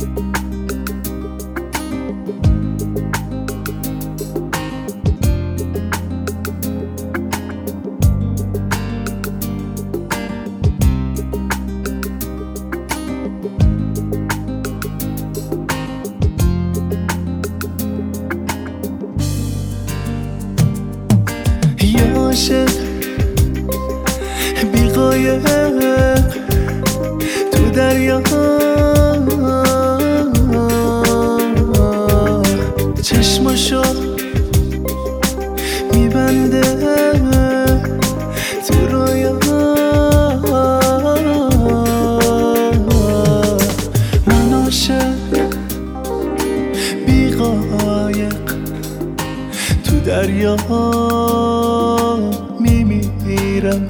عاشق بی قایق تو دریا، چشماشو میبنده تو رویا. من عاشق بی قایق تو دریا میمیرم،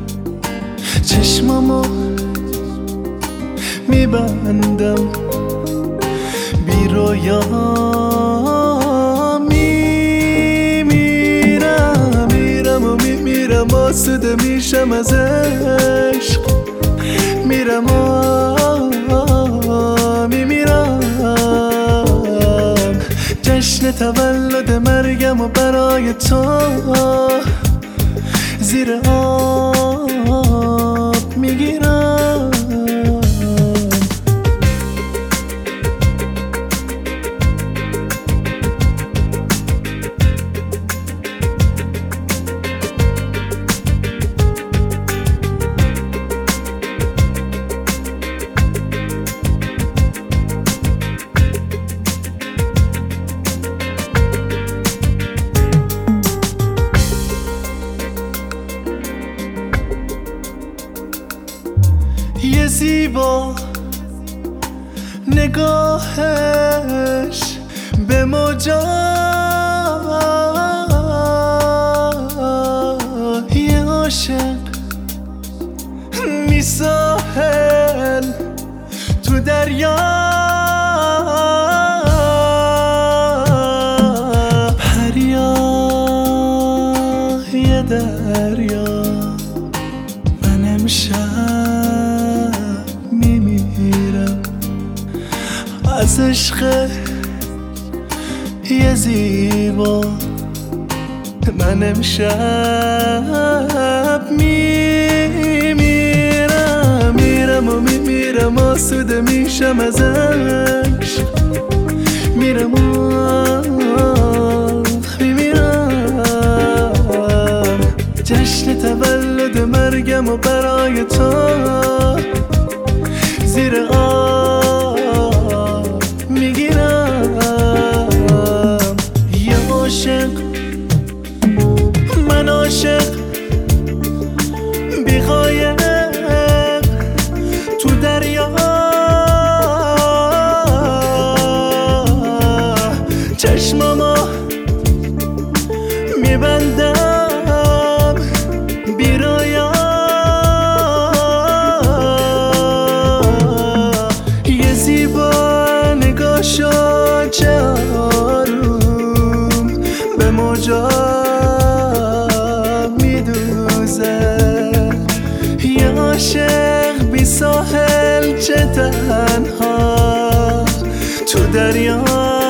چشمامو میبندم بی رویا. میمیرم و میمیرم، آسوده میشم از عشق، میرم و میمیرم. جشن تولد مرگم و برای تو زیر آب میگیرم. یه زیبا نگاهش به موجا، یه عاشق میساحل تو دریا. پریا یه دریا، من امشب میمیرم از عشق یه زیبا. من امشب میمیرم، میرم و میمیرم، آسوده میشم از عشق، میرم و میمیرم. جشن تولد مرگم و برای تو زیر آب میگیرم. یه عاشق، من عاشق بی قایق تو دریا، چشمامو میبندم بی رویا. یه زیبا نگاهشو چه آروم به موجا میدوزه. یه عاشق بی ساحل چه تنها تو دریا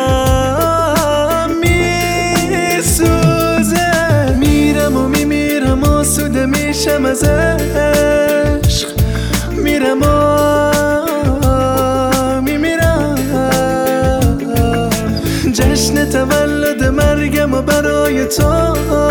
میسوزه. میرم و میمیرم، آسوده میشم از عشق، میرم و میمیرم. جشن تولد مرگم و برای تو